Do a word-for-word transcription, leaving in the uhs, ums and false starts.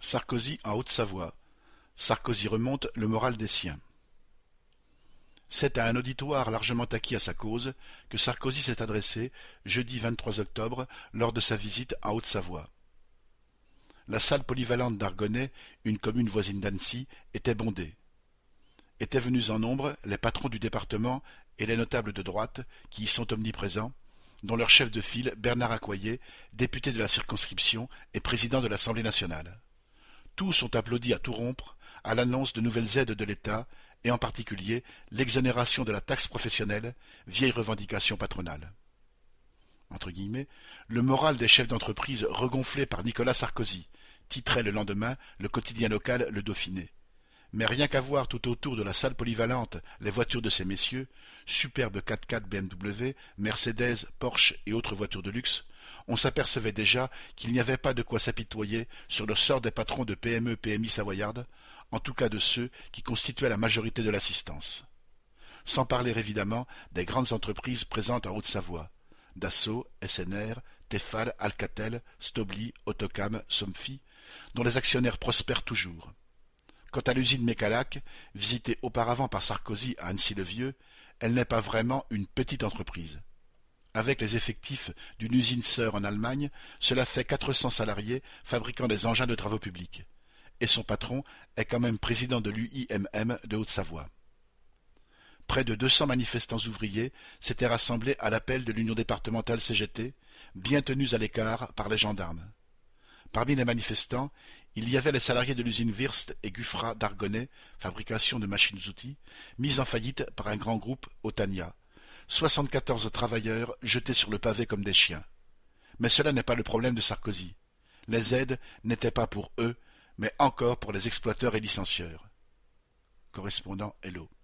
Sarkozy en Haute-Savoie. Sarkozy remonte le moral des siens. C'est à un auditoire largement acquis à sa cause que Sarkozy s'est adressé jeudi vingt-trois octobre lors de sa visite en Haute-Savoie. La salle polyvalente d'Argonnet, une commune voisine d'Annecy, était bondée. Étaient venus en nombre les patrons du département et les notables de droite qui y sont omniprésents, dont leur chef de file Bernard Accoyer, député de la circonscription et président de l'Assemblée nationale. Tous ont applaudi à tout rompre à l'annonce de nouvelles aides de l'État et en particulier l'exonération de la taxe professionnelle, vieille revendication patronale. Entre guillemets, le moral des chefs d'entreprise regonflé par Nicolas Sarkozy, titrait le lendemain le quotidien local Le Dauphiné. Mais rien qu'à voir tout autour de la salle polyvalente les voitures de ces messieurs, superbes quatre-quatre B M W, Mercedes, Porsche et autres voitures de luxe, on s'apercevait déjà qu'il n'y avait pas de quoi s'apitoyer sur le sort des patrons de P M E P M I savoyardes, en tout cas de ceux qui constituaient la majorité de l'assistance. Sans parler évidemment des grandes entreprises présentes en Haute-Savoie, Dassault, S N R, Tefal, Alcatel, Stobli, Autocam, Somfy, dont les actionnaires prospèrent toujours. Quant à l'usine Mécalac, visitée auparavant par Sarkozy à Annecy-le-Vieux, elle n'est pas vraiment une petite entreprise. Avec les effectifs d'une usine sœur en Allemagne, cela fait quatre cents salariés fabriquant des engins de travaux publics. Et son patron est quand même président de l'U I M M de Haute-Savoie. Près de deux cents manifestants ouvriers s'étaient rassemblés à l'appel de l'Union départementale C G T, bien tenus à l'écart par les gendarmes. Parmi les manifestants, il y avait les salariés de l'usine Wirst et Gufra d'Argonnet, fabrication de machines-outils, mis en faillite par un grand groupe, Otania. soixante-quatorze travailleurs jetés sur le pavé comme des chiens. Mais cela n'est pas le problème de Sarkozy. Les aides n'étaient pas pour eux, mais encore pour les exploiteurs et licencieurs. Correspondant Hello.